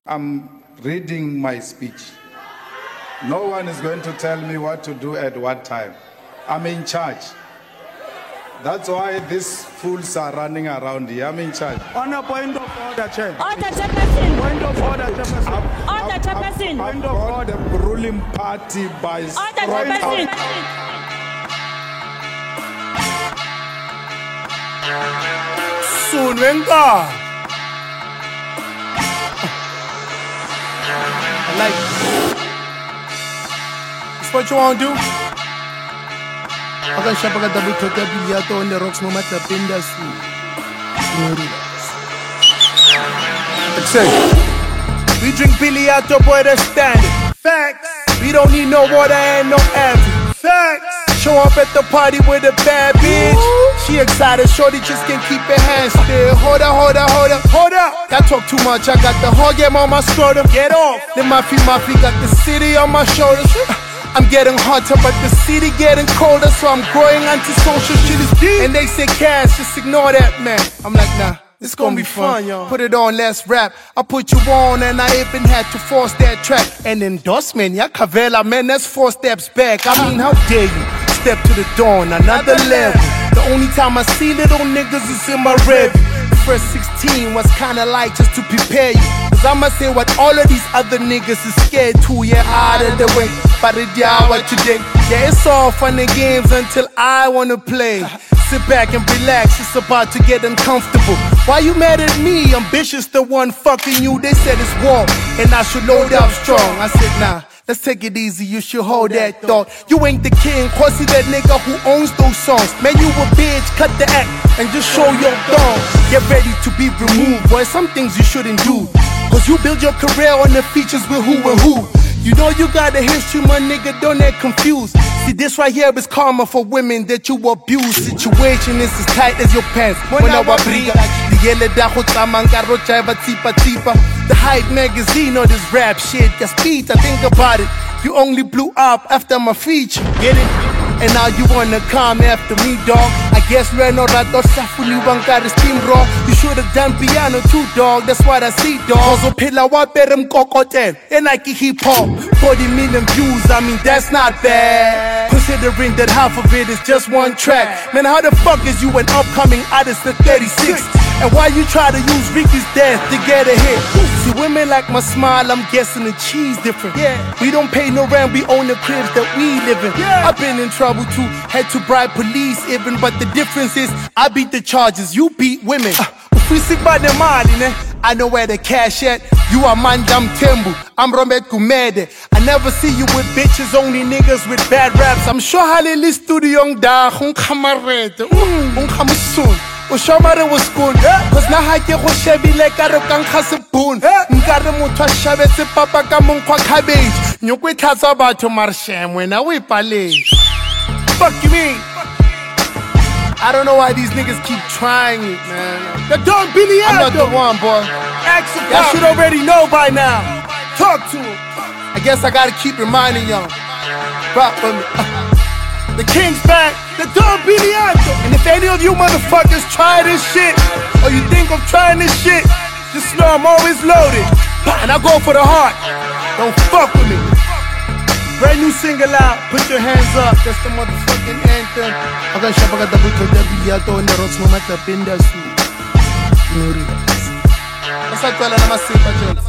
I'm reading my speech. No one is going to tell me what to do at what time. I'm in charge. That's why these fools are running around here. I'm in charge. On a point of order, Chair. Order, Chairperson. Point of order, Chairperson. Order, Chairperson. I've got the ruling party by Order, strong Chairperson. Soon, venga. I like it. That's what you want to do? Okay, Shapaga double toka biliato on the rocks, no matter pindas. We drink biliato, boy, that's standard. Facts. We don't need no water and no average. Facts. Show up at the party with a bad bitch. She excited, shorty just can't keep her hands still. Hold up, hold up, hold up, hold up. I talk too much, I got the whole game on my scrotum. Get off. Then my feet got the city on my shoulders. I'm getting hotter, but the city getting colder, so I'm growing anti-social shit is deep. And they say cash, just ignore that, man. I'm like, nah, it's gonna be fun, y'all. Put it on, let's rap. I put you on, and I even had to force that track. An endorsement, yeah, Cavella, man, that's 4 steps back. I mean, how dare you step to the dawn, another level. The only time I see little niggas is in my review. The first 16 was kinda like just to prepare you. Cause I'ma say what all of these other niggas is scared to, yeah, out of the way. But it what you think. Yeah, it's all fun and games until I wanna play. Sit back and relax, it's about to get uncomfortable. Why you mad at me? Ambitious the one fucking you. They said it's war, and I should load up strong. I said, nah, let's take it easy, you should hold that thought. You ain't the king, cause he that nigga who owns those songs. Man, you a bitch, cut the act, and just show your thong. Get ready to be removed, boy, some things you shouldn't do. Cause you build your career on the features with who and who. You know you got a history, my nigga, don't get confused. See, this right here is karma for women that you abuse. Situation is as tight as your pants. When I wabriga, the Hype magazine or this rap shit. Just beat, I think about it. You only blew up after my feature, get it? And now you wanna come after me, dog. I guess Reno Rato Safuni Bankari Steam Raw. You should've done piano too, dog. That's what I see, dog. Also Pilla Waperem Kokoten and Nike hip hop. 40 million views, I mean that's not bad. Considering that half of it is just one track. Man, how the fuck is you an upcoming artist at 36? And why you try to use Ricky's death to get a hit? See, women like my smile, I'm guessing the cheese different. Yeah, we don't pay no rent, we own the cribs that we live in. Yeah. I've been in trouble too, had to bribe police even, but the difference is I beat the charges, you beat women. We sick by the money, I know where the cash at. You are Mandam Tembu, I'm Romet Kumede. I never see you with bitches, only niggas with bad raps. I'm sure Halili studio young da, kamarete, soon. Ushamare was cool, cause na hake go shebile ka re kang khasepun. Nkare motho a shabetse papa ka monkwa cabbage. Nyoko itlhatsa batho marshem wena o ipale. Fuck you mean? I don't know why these niggas keep trying it, man. The Don Billy I'm not the one, boy. Y'all should already know by now. Talk to him. I guess I gotta keep reminding y'all. Rock for me. The King's back, the Don Billy And if any of you motherfuckers try this shit, or you think of trying this shit, just know I'm always loaded. And I go for the heart. Don't fuck with me. Brand new single out, put your hands up. That's the motherfucking anthem. Okay, Shapaga double toka biliato on the rocks, no matter pindas. That's how I tell them I'm a